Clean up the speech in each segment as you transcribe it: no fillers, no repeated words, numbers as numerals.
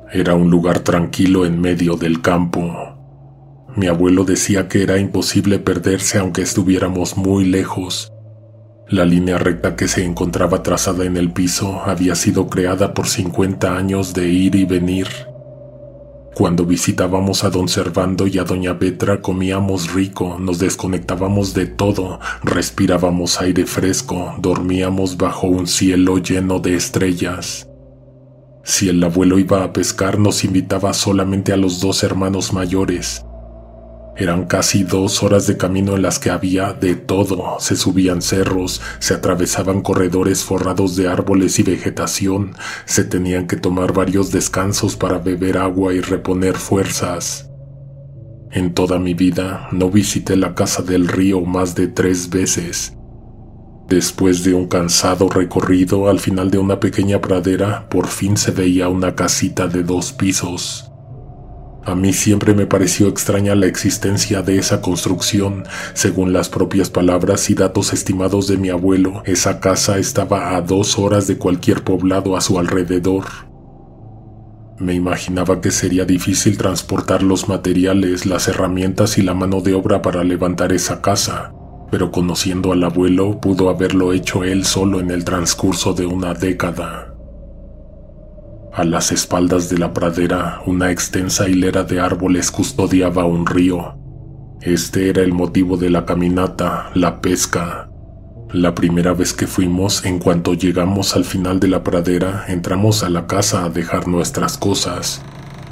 Era un lugar tranquilo en medio del campo. Mi abuelo decía que era imposible perderse aunque estuviéramos muy lejos. La línea recta que se encontraba trazada en el piso había sido creada por 50 años de ir y venir. Cuando visitábamos a don Servando y a doña Petra comíamos rico, nos desconectábamos de todo, respirábamos aire fresco, dormíamos bajo un cielo lleno de estrellas. Si el abuelo iba a pescar nos invitaba solamente a los 2 hermanos mayores. Eran casi 2 horas de camino en las que había de todo. Se subían cerros, se atravesaban corredores forrados de árboles y vegetación, se tenían que tomar varios descansos para beber agua y reponer fuerzas. En toda mi vida no visité la casa del río más de 3 veces. Después de un cansado recorrido, al final de una pequeña pradera, por fin se veía una casita de 2 pisos. A mí siempre me pareció extraña la existencia de esa construcción. Según las propias palabras y datos estimados de mi abuelo, esa casa estaba a 2 horas de cualquier poblado a su alrededor. Me imaginaba que sería difícil transportar los materiales, las herramientas y la mano de obra para levantar esa casa, pero conociendo al abuelo pudo haberlo hecho él solo en el transcurso de una década. A las espaldas de la pradera, una extensa hilera de árboles custodiaba un río. Este era el motivo de la caminata, la pesca. La primera vez que fuimos, en cuanto llegamos al final de la pradera, entramos a la casa a dejar nuestras cosas.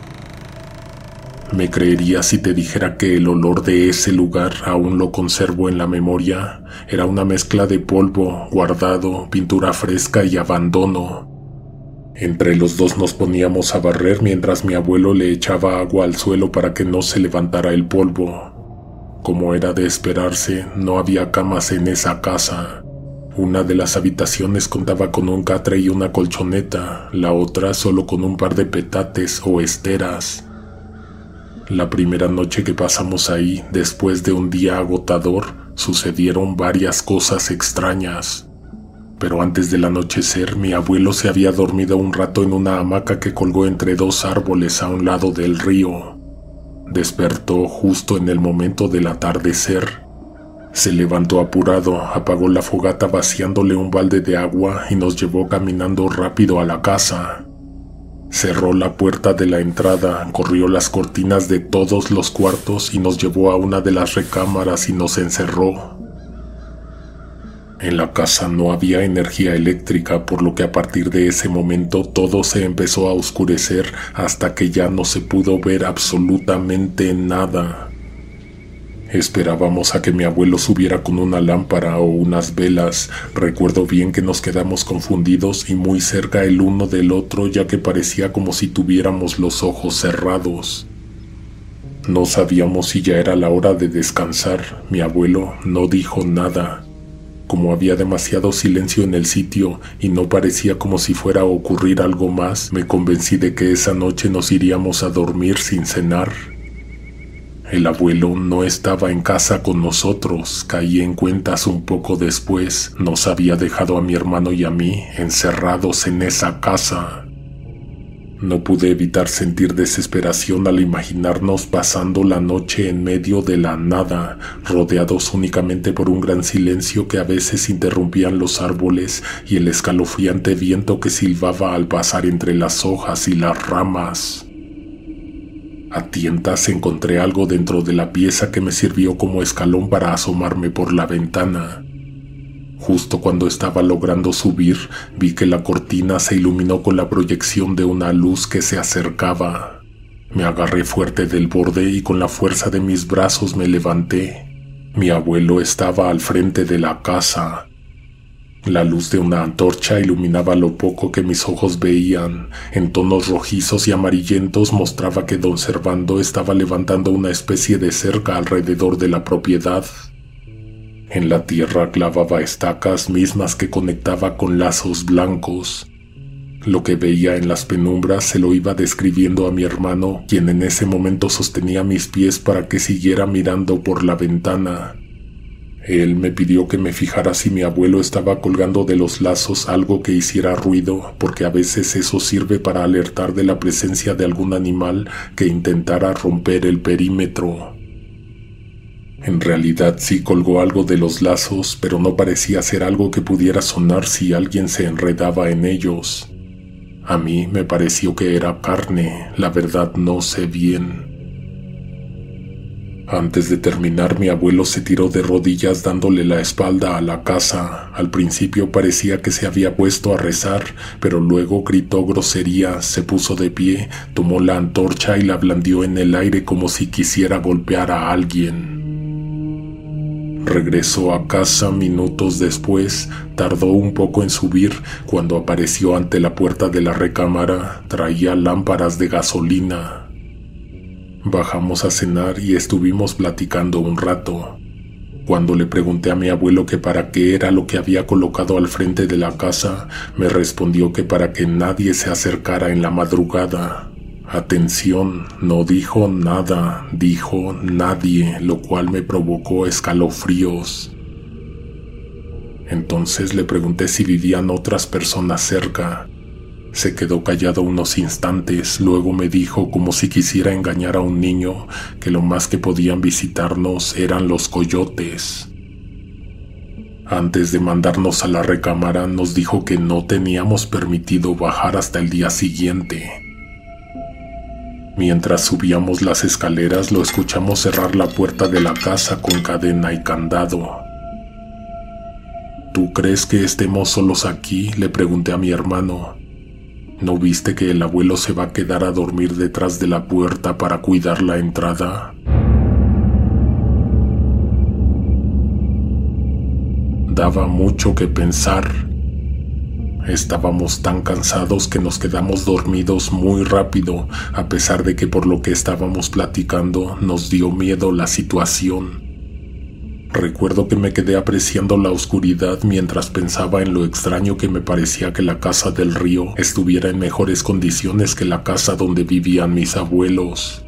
¿Me creerías si te dijera que el olor de ese lugar aún lo conservo en la memoria? Era una mezcla de polvo, guardado, pintura fresca y abandono. Entre los 2 nos poníamos a barrer mientras mi abuelo le echaba agua al suelo para que no se levantara el polvo. Como era de esperarse, no había camas en esa casa. Una de las habitaciones contaba con un catre y una colchoneta, la otra solo con un par de petates o esteras. La primera noche que pasamos ahí, después de un día agotador, sucedieron varias cosas extrañas. Pero antes del anochecer, mi abuelo se había dormido un rato en una hamaca que colgó entre 2 árboles a un lado del río. Despertó justo en el momento del atardecer. Se levantó apurado, apagó la fogata vaciándole un balde de agua y nos llevó caminando rápido a la casa. Cerró la puerta de la entrada, corrió las cortinas de todos los cuartos y nos llevó a una de las recámaras y nos encerró. En la casa no había energía eléctrica, por lo que a partir de ese momento todo se empezó a oscurecer hasta que ya no se pudo ver absolutamente nada. Esperábamos a que mi abuelo subiera con una lámpara o unas velas. Recuerdo bien que nos quedamos confundidos y muy cerca el uno del otro, ya que parecía como si tuviéramos los ojos cerrados. No sabíamos si ya era la hora de descansar. Mi abuelo no dijo nada. Como había demasiado silencio en el sitio y no parecía como si fuera a ocurrir algo más, me convencí de que esa noche nos iríamos a dormir sin cenar. El abuelo no estaba en casa con nosotros. Caí en cuentas un poco después. Nos había dejado a mi hermano y a mí encerrados en esa casa. No pude evitar sentir desesperación al imaginarnos pasando la noche en medio de la nada, rodeados únicamente por un gran silencio que a veces interrumpían los árboles y el escalofriante viento que silbaba al pasar entre las hojas y las ramas. A tientas encontré algo dentro de la pieza que me sirvió como escalón para asomarme por la ventana. Justo cuando estaba logrando subir, vi que la cortina se iluminó con la proyección de una luz que se acercaba. Me agarré fuerte del borde y con la fuerza de mis brazos me levanté. Mi abuelo estaba al frente de la casa. La luz de una antorcha iluminaba lo poco que mis ojos veían. En tonos rojizos y amarillentos mostraba que don Servando estaba levantando una especie de cerca alrededor de la propiedad. En la tierra clavaba estacas mismas que conectaba con lazos blancos. Lo que veía en las penumbras se lo iba describiendo a mi hermano, quien en ese momento sostenía mis pies para que siguiera mirando por la ventana. Él me pidió que me fijara si mi abuelo estaba colgando de los lazos algo que hiciera ruido, porque a veces eso sirve para alertar de la presencia de algún animal que intentara romper el perímetro. En realidad sí colgó algo de los lazos, pero no parecía ser algo que pudiera sonar si alguien se enredaba en ellos. A mí me pareció que era carne, la verdad no sé bien. Antes de terminar, mi abuelo se tiró de rodillas dándole la espalda a la casa. Al principio parecía que se había puesto a rezar, pero luego gritó groserías, se puso de pie, tomó la antorcha y la blandió en el aire como si quisiera golpear a alguien. Regresó a casa minutos después, tardó un poco en subir. Cuando apareció ante la puerta de la recámara, traía lámparas de gasolina. Bajamos a cenar y estuvimos platicando un rato. Cuando le pregunté a mi abuelo que para qué era lo que había colocado al frente de la casa, me respondió que para que nadie se acercara en la madrugada. Atención, no dijo nada, dijo nadie, lo cual me provocó escalofríos. Entonces le pregunté si vivían otras personas cerca. Se quedó callado unos instantes, luego me dijo, como si quisiera engañar a un niño, que lo más que podían visitarnos eran los coyotes. Antes de mandarnos a la recámara, nos dijo que no teníamos permitido bajar hasta el día siguiente. Mientras subíamos las escaleras, lo escuchamos cerrar la puerta de la casa con cadena y candado. ¿Tú crees que estemos solos aquí?, le pregunté a mi hermano. ¿No viste que el abuelo se va a quedar a dormir detrás de la puerta para cuidar la entrada? Daba mucho que pensar. Estábamos tan cansados que nos quedamos dormidos muy rápido, a pesar de que por lo que estábamos platicando nos dio miedo la situación. Recuerdo que me quedé apreciando la oscuridad mientras pensaba en lo extraño que me parecía que la casa del río estuviera en mejores condiciones que la casa donde vivían mis abuelos.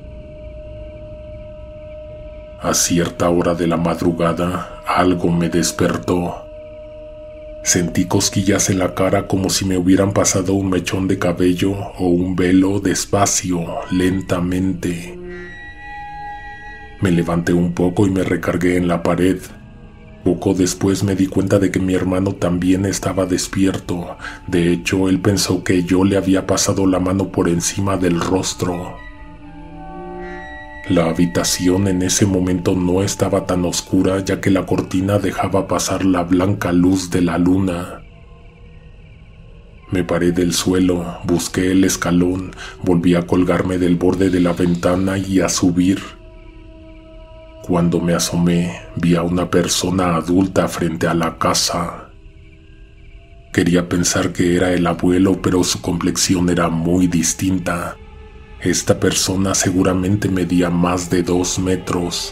A cierta hora de la madrugada, algo me despertó. Sentí cosquillas en la cara como si me hubieran pasado un mechón de cabello o un velo despacio, lentamente. Me levanté un poco y me recargué en la pared. Poco después me di cuenta de que mi hermano también estaba despierto. De hecho, él pensó que yo le había pasado la mano por encima del rostro. La habitación en ese momento no estaba tan oscura, ya que la cortina dejaba pasar la blanca luz de la luna. Me paré del suelo, busqué el escalón, volví a colgarme del borde de la ventana y a subir. Cuando me asomé, vi a una persona adulta frente a la casa. Quería pensar que era el abuelo, pero su complexión era muy distinta. Esta persona seguramente medía más de 2 metros.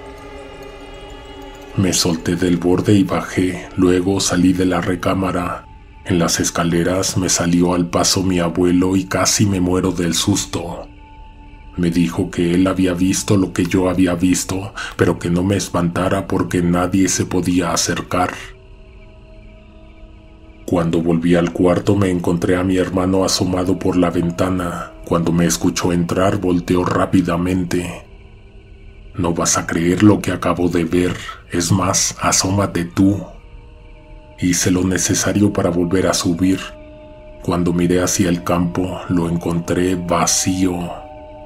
Me solté del borde y bajé, luego salí de la recámara. En las escaleras me salió al paso mi abuelo y casi me muero del susto. Me dijo que él había visto lo que yo había visto, pero que no me espantara porque nadie se podía acercar. Cuando volví al cuarto me encontré a mi hermano asomado por la ventana. Cuando me escuchó entrar, volteó rápidamente. No vas a creer lo que acabo de ver. Es más, asómate tú. Hice lo necesario para volver a subir. Cuando miré hacia el campo, lo encontré vacío.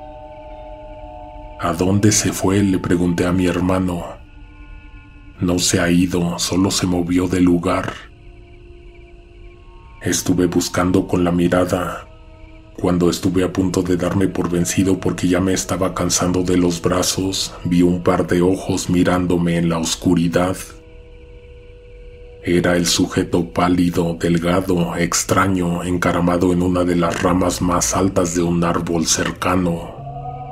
¿A dónde se fue?, le pregunté a mi hermano. No se ha ido, solo se movió del lugar. Estuve buscando con la mirada. Cuando estuve a punto de darme por vencido porque ya me estaba cansando de los brazos, vi un par de ojos mirándome en la oscuridad. Era el sujeto pálido, delgado, extraño, encaramado en una de las ramas más altas de un árbol cercano.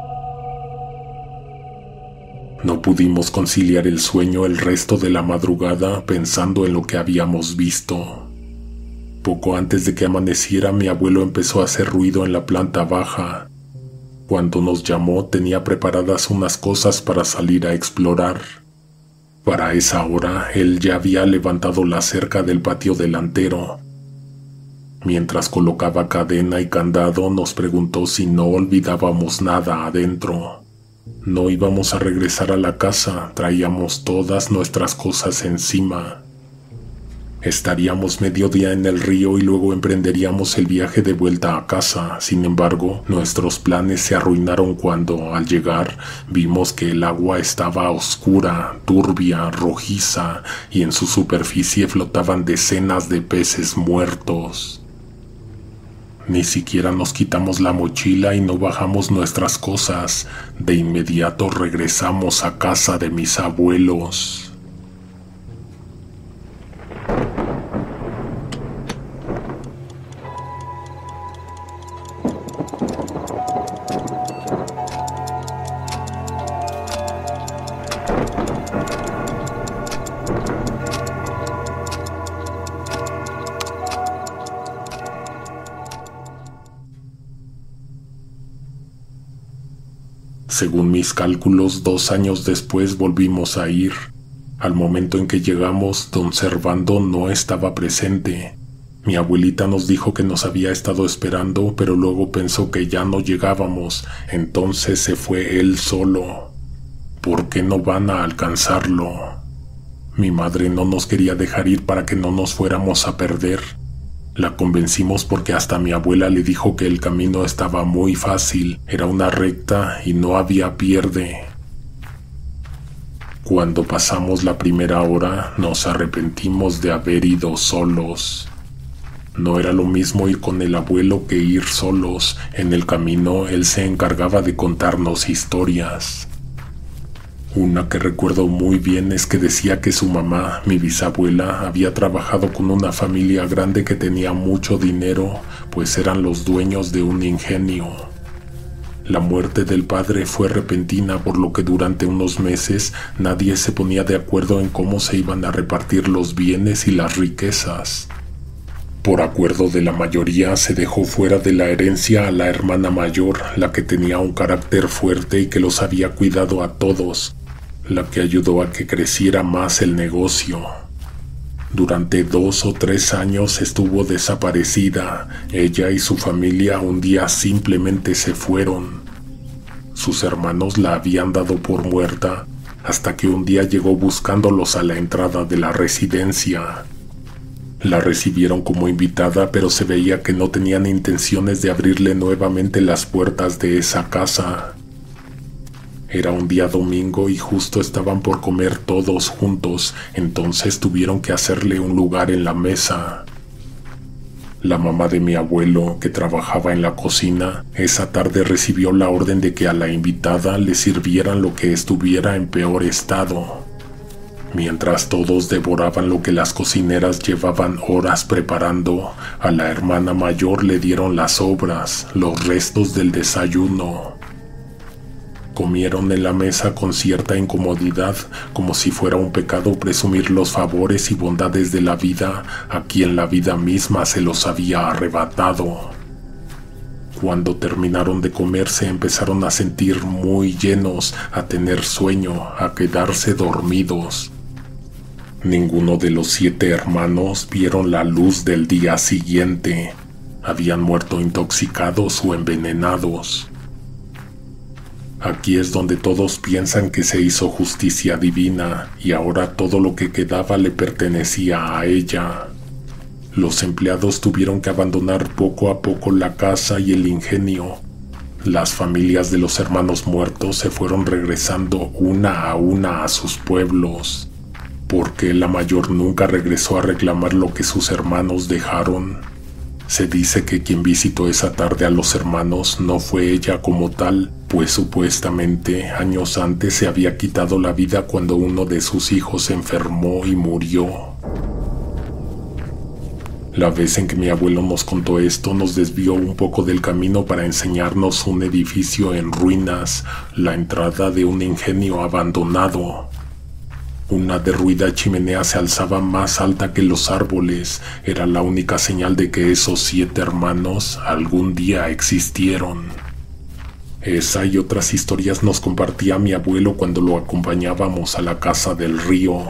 No pudimos conciliar el sueño el resto de la madrugada pensando en lo que habíamos visto. Poco antes de que amaneciera, mi abuelo empezó a hacer ruido en la planta baja. Cuando nos llamó, tenía preparadas unas cosas para salir a explorar. Para esa hora, él ya había levantado la cerca del patio delantero. Mientras colocaba cadena y candado, nos preguntó si no olvidábamos nada adentro. No íbamos a regresar a la casa, traíamos todas nuestras cosas encima. Estaríamos mediodía en el río y luego emprenderíamos el viaje de vuelta a casa. Sin embargo, nuestros planes se arruinaron cuando, al llegar, vimos que el agua estaba oscura, turbia, rojiza, y en su superficie flotaban decenas de peces muertos. Ni siquiera nos quitamos la mochila y no bajamos nuestras cosas. De inmediato regresamos a casa de mis abuelos. Según mis cálculos, 2 años después volvimos a ir. Al momento en que llegamos, don Servando no estaba presente. Mi abuelita nos dijo que nos había estado esperando, pero luego pensó que ya no llegábamos, entonces se fue él solo. ¿Por qué no van a alcanzarlo? Mi madre no nos quería dejar ir para que no nos fuéramos a perder. La convencimos porque hasta mi abuela le dijo que el camino estaba muy fácil, era una recta y no había pierde. Cuando pasamos la primera hora, nos arrepentimos de haber ido solos. No era lo mismo ir con el abuelo que ir solos. En el camino, él se encargaba de contarnos historias. Una que recuerdo muy bien es que decía que su mamá, mi bisabuela, había trabajado con una familia grande que tenía mucho dinero, pues eran los dueños de un ingenio. La muerte del padre fue repentina, por lo que durante unos meses nadie se ponía de acuerdo en cómo se iban a repartir los bienes y las riquezas. Por acuerdo de la mayoría, se dejó fuera de la herencia a la hermana mayor, la que tenía un carácter fuerte y que los había cuidado a todos, la que ayudó a que creciera más el negocio. Durante 2 o 3 años estuvo desaparecida. Ella y su familia un día simplemente se fueron. Sus hermanos la habían dado por muerta, hasta que un día llegó buscándolos a la entrada de la residencia. La recibieron como invitada, pero se veía que no tenían intenciones de abrirle nuevamente las puertas de esa casa. Era un día domingo y justo estaban por comer todos juntos, entonces tuvieron que hacerle un lugar en la mesa. La mamá de mi abuelo, que trabajaba en la cocina, esa tarde recibió la orden de que a la invitada le sirvieran lo que estuviera en peor estado. Mientras todos devoraban lo que las cocineras llevaban horas preparando, a la hermana mayor le dieron las sobras, los restos del desayuno. Comieron en la mesa con cierta incomodidad, como si fuera un pecado presumir los favores y bondades de la vida a quien la vida misma se los había arrebatado. Cuando terminaron de comer se empezaron a sentir muy llenos, a tener sueño, a quedarse dormidos. Ninguno de los 7 hermanos vieron la luz del día siguiente. Habían muerto intoxicados o envenenados. Aquí es donde todos piensan que se hizo justicia divina y ahora todo lo que quedaba le pertenecía a ella. Los empleados tuvieron que abandonar poco a poco la casa y el ingenio. Las familias de los hermanos muertos se fueron regresando una a una a sus pueblos. ¿Por qué la mayor nunca regresó a reclamar lo que sus hermanos dejaron? Se dice que quien visitó esa tarde a los hermanos no fue ella como tal, pues supuestamente años antes se había quitado la vida cuando uno de sus hijos se enfermó y murió. La vez en que mi abuelo nos contó esto nos desvió un poco del camino para enseñarnos un edificio en ruinas, la entrada de un ingenio abandonado. Una derruida chimenea se alzaba más alta que los árboles. Era la única señal de que esos 7 hermanos algún día existieron. Esa y otras historias nos compartía mi abuelo cuando lo acompañábamos a la casa del río.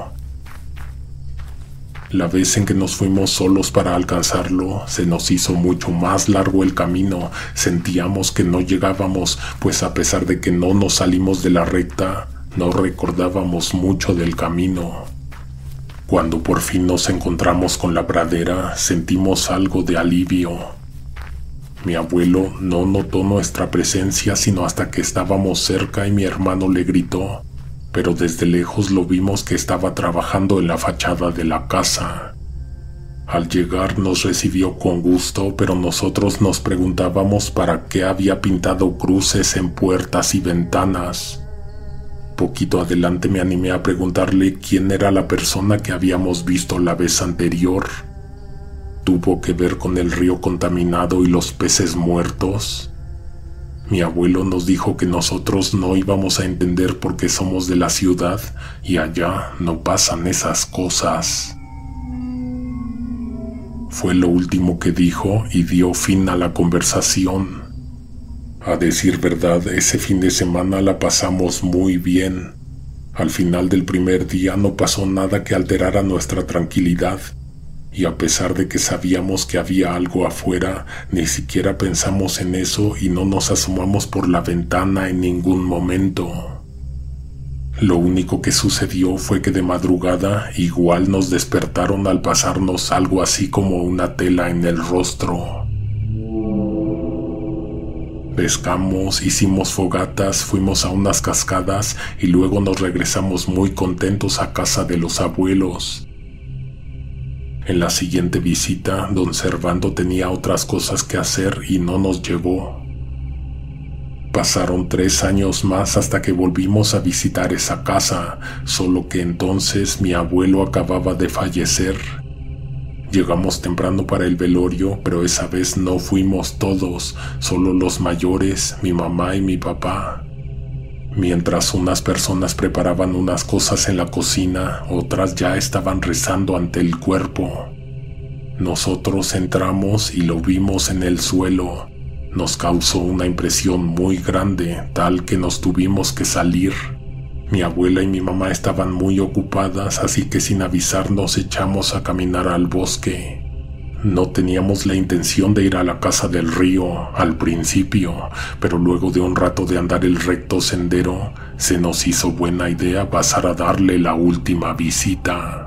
La vez en que nos fuimos solos para alcanzarlo, se nos hizo mucho más largo el camino. Sentíamos que no llegábamos, pues a pesar de que no nos salimos de la recta, no recordábamos mucho del camino. Cuando por fin nos encontramos con la pradera, sentimos algo de alivio. Mi abuelo no notó nuestra presencia sino hasta que estábamos cerca y mi hermano le gritó, pero desde lejos lo vimos que estaba trabajando en la fachada de la casa. Al llegar nos recibió con gusto, pero nosotros nos preguntábamos para qué había pintado cruces en puertas y ventanas. Poquito adelante me animé a preguntarle quién era la persona que habíamos visto la vez anterior. ¿Tuvo que ver con el río contaminado y los peces muertos? Mi abuelo nos dijo que nosotros no íbamos a entender porque somos de la ciudad y allá no pasan esas cosas. Fue lo último que dijo y dio fin a la conversación. A decir verdad, ese fin de semana la pasamos muy bien. Al final del primer día no pasó nada que alterara nuestra tranquilidad. Y a pesar de que sabíamos que había algo afuera, ni siquiera pensamos en eso y no nos asomamos por la ventana en ningún momento. Lo único que sucedió fue que de madrugada igual nos despertaron al pasarnos algo así como una tela en el rostro. Pescamos, hicimos fogatas, fuimos a unas cascadas y luego nos regresamos muy contentos a casa de los abuelos. En la siguiente visita, don Servando tenía otras cosas que hacer y no nos llevó. Pasaron 3 años más hasta que volvimos a visitar esa casa, solo que entonces mi abuelo acababa de fallecer. Llegamos temprano para el velorio, pero esa vez no fuimos todos, solo los mayores, mi mamá y mi papá. Mientras unas personas preparaban unas cosas en la cocina, otras ya estaban rezando ante el cuerpo. Nosotros entramos y lo vimos en el suelo. Nos causó una impresión muy grande, tal que nos tuvimos que salir. Mi abuela y mi mamá estaban muy ocupadas, así que sin avisar nos echamos a caminar al bosque. No teníamos la intención de ir a la casa del río al principio, pero luego de un rato de andar el recto sendero, se nos hizo buena idea pasar a darle la última visita.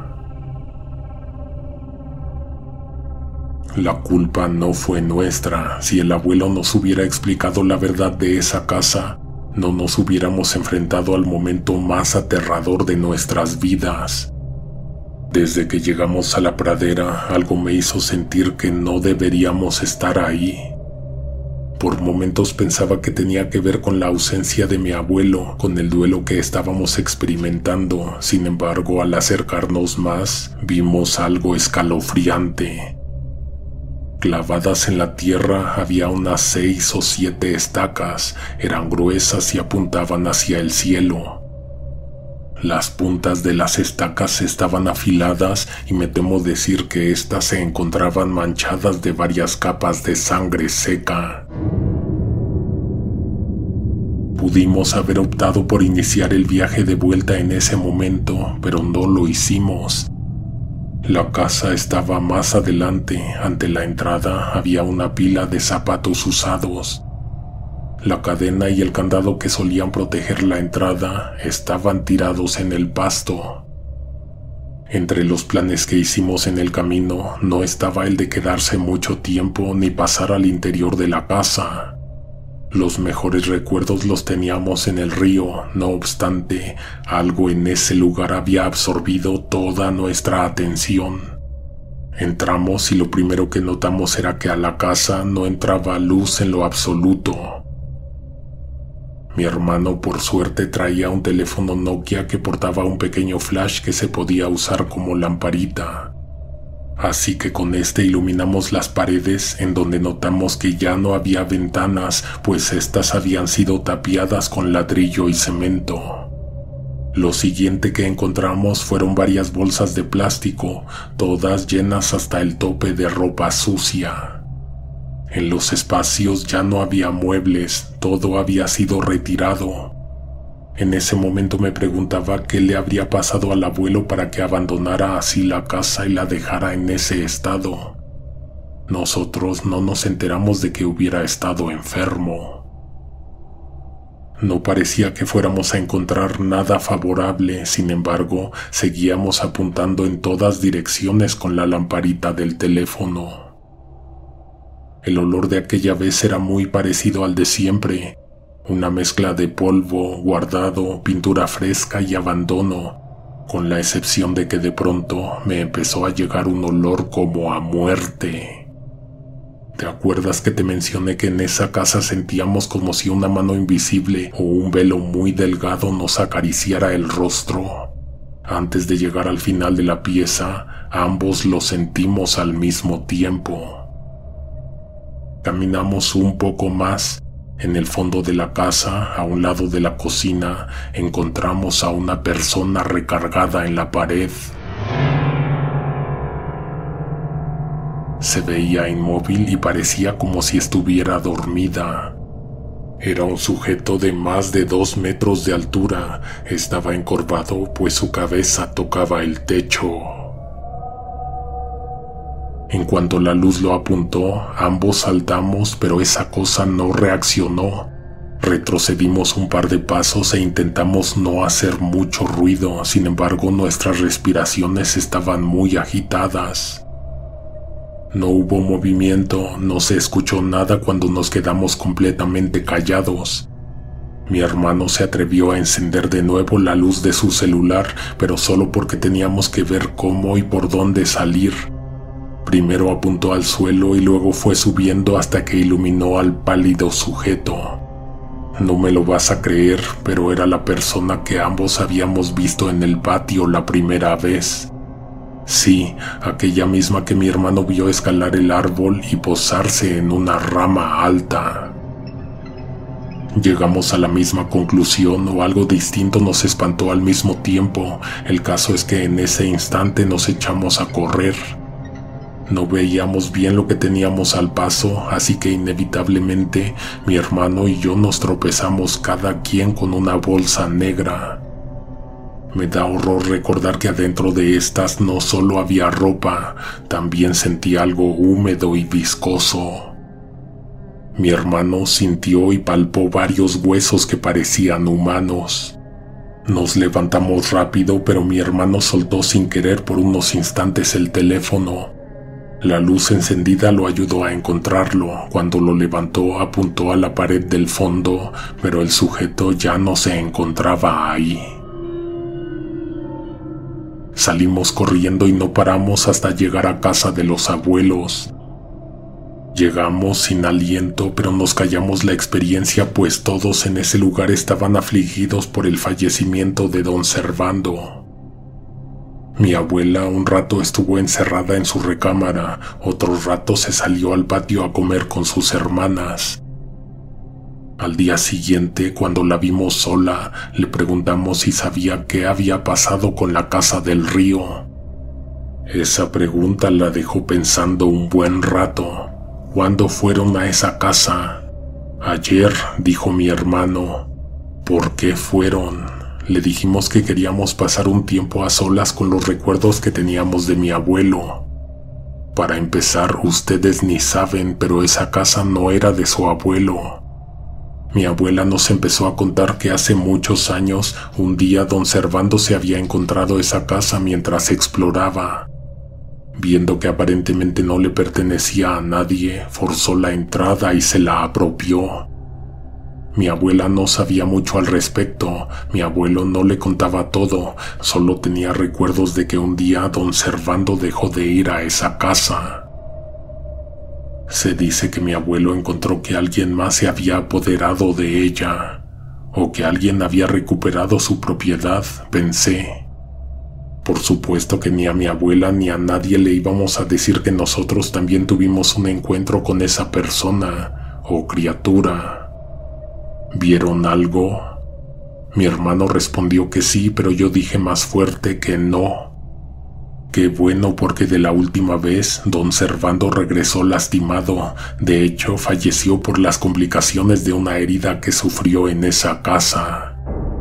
La culpa no fue nuestra. Si el abuelo nos hubiera explicado la verdad de esa casa, no nos hubiéramos enfrentado al momento más aterrador de nuestras vidas. Desde que llegamos a la pradera, algo me hizo sentir que no deberíamos estar ahí. Por momentos pensaba que tenía que ver con la ausencia de mi abuelo, con el duelo que estábamos experimentando. Sin embargo, al acercarnos más, vimos algo escalofriante. Clavadas en la tierra había unas 6 o 7 estacas, eran gruesas y apuntaban hacia el cielo. Las puntas de las estacas estaban afiladas y me temo decir que éstas se encontraban manchadas de varias capas de sangre seca. Pudimos haber optado por iniciar el viaje de vuelta en ese momento, pero no lo hicimos. La casa estaba más adelante. Ante la entrada había una pila de zapatos usados. La cadena y el candado que solían proteger la entrada estaban tirados en el pasto. Entre los planes que hicimos en el camino no estaba el de quedarse mucho tiempo ni pasar al interior de la casa. Los mejores recuerdos los teníamos en el río. No obstante, algo en ese lugar había absorbido toda nuestra atención. Entramos y lo primero que notamos era que a la casa no entraba luz en lo absoluto. Mi hermano por suerte traía un teléfono Nokia que portaba un pequeño flash que se podía usar como lamparita. Así que con este iluminamos las paredes, en donde notamos que ya no había ventanas, pues estas habían sido tapiadas con ladrillo y cemento. Lo siguiente que encontramos fueron varias bolsas de plástico, todas llenas hasta el tope de ropa sucia. En los espacios ya no había muebles, todo había sido retirado. En ese momento me preguntaba qué le habría pasado al abuelo para que abandonara así la casa y la dejara en ese estado. Nosotros no nos enteramos de que hubiera estado enfermo. No parecía que fuéramos a encontrar nada favorable, sin embargo, seguíamos apuntando en todas direcciones con la lamparita del teléfono. El olor de aquella vez era muy parecido al de siempre, una mezcla de polvo, guardado, pintura fresca y abandono, con la excepción de que de pronto me empezó a llegar un olor como a muerte. ¿Te acuerdas que te mencioné que en esa casa sentíamos como si una mano invisible o un velo muy delgado nos acariciara el rostro? Antes de llegar al final de la pieza, ambos lo sentimos al mismo tiempo. Caminamos un poco más. En el fondo de la casa, a un lado de la cocina, encontramos a una persona recargada en la pared. Se veía inmóvil y parecía como si estuviera dormida. Era un sujeto de más de 2 metros de altura. Estaba encorvado, pues su cabeza tocaba el techo. En cuanto la luz lo apuntó, ambos saltamos, pero esa cosa no reaccionó. Retrocedimos un par de pasos e intentamos no hacer mucho ruido. Sin embargo, nuestras respiraciones estaban muy agitadas. No hubo movimiento, no se escuchó nada cuando nos quedamos completamente callados. Mi hermano se atrevió a encender de nuevo la luz de su celular, pero solo porque teníamos que ver cómo y por dónde salir. Primero apuntó al suelo y luego fue subiendo hasta que iluminó al pálido sujeto. No me lo vas a creer, pero era la persona que ambos habíamos visto en el patio la primera vez. Sí, aquella misma que mi hermano vio escalar el árbol y posarse en una rama alta. Llegamos a la misma conclusión o algo distinto nos espantó al mismo tiempo. El caso es que en ese instante nos echamos a correr. No veíamos bien lo que teníamos al paso, así que inevitablemente mi hermano y yo nos tropezamos cada quien con una bolsa negra. Me da horror recordar que adentro de estas no solo había ropa, también sentí algo húmedo y viscoso. Mi hermano sintió y palpó varios huesos que parecían humanos. Nos levantamos rápido, pero mi hermano soltó sin querer por unos instantes el teléfono. La luz encendida lo ayudó a encontrarlo. Cuando lo levantó, apuntó a la pared del fondo, pero el sujeto ya no se encontraba ahí. Salimos corriendo y no paramos hasta llegar a casa de los abuelos. Llegamos sin aliento, pero nos callamos la experiencia, pues todos en ese lugar estaban afligidos por el fallecimiento de don Servando. Mi abuela un rato estuvo encerrada en su recámara, otro rato se salió al patio a comer con sus hermanas. Al día siguiente, cuando la vimos sola, le preguntamos si sabía qué había pasado con la casa del río. Esa pregunta la dejó pensando un buen rato. ¿Cuándo fueron a esa casa? Ayer, dijo mi hermano. ¿Por qué fueron? Le dijimos que queríamos pasar un tiempo a solas con los recuerdos que teníamos de mi abuelo. Para empezar, ustedes ni saben, pero esa casa no era de su abuelo. Mi abuela nos empezó a contar que hace muchos años, un día don Servando se había encontrado esa casa mientras exploraba. Viendo que aparentemente no le pertenecía a nadie, forzó la entrada y se la apropió. Mi abuela no sabía mucho al respecto, mi abuelo no le contaba todo, solo tenía recuerdos de que un día don Servando dejó de ir a esa casa. Se dice que mi abuelo encontró que alguien más se había apoderado de ella, o que alguien había recuperado su propiedad, pensé. Por supuesto que ni a mi abuela ni a nadie le íbamos a decir que nosotros también tuvimos un encuentro con esa persona o criatura. ¿Vieron algo? Mi hermano respondió que sí, pero yo dije más fuerte que no. Qué bueno, porque de la última vez don Servando regresó lastimado. De hecho, falleció por las complicaciones de una herida que sufrió en esa casa.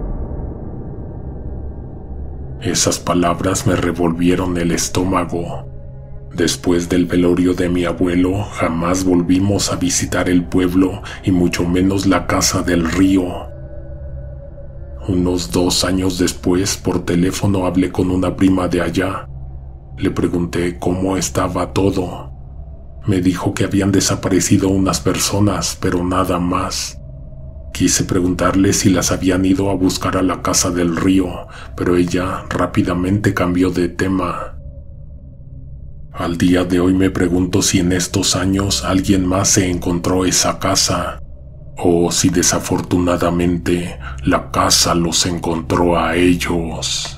Esas palabras me revolvieron el estómago. Después del velorio de mi abuelo, jamás volvimos a visitar el pueblo y mucho menos la casa del río. Unos 2 años después, por teléfono hablé con una prima de allá. Le pregunté cómo estaba todo. Me dijo que habían desaparecido unas personas, pero nada más. Quise preguntarle si las habían ido a buscar a la casa del río, pero ella rápidamente cambió de tema. Al día de hoy me pregunto si en estos años alguien más se encontró esa casa, o si desafortunadamente la casa los encontró a ellos.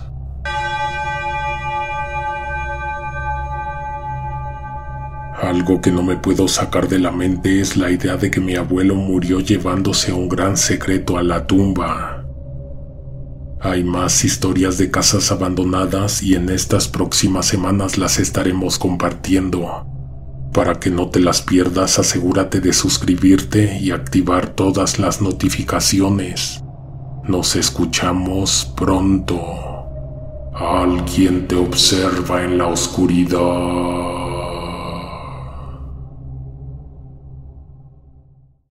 Algo que no me puedo sacar de la mente es la idea de que mi abuelo murió llevándose un gran secreto a la tumba. Hay más historias de casas abandonadas y en estas próximas semanas las estaremos compartiendo. Para que no te las pierdas, asegúrate de suscribirte y activar todas las notificaciones. Nos escuchamos pronto. Alguien te observa en la oscuridad.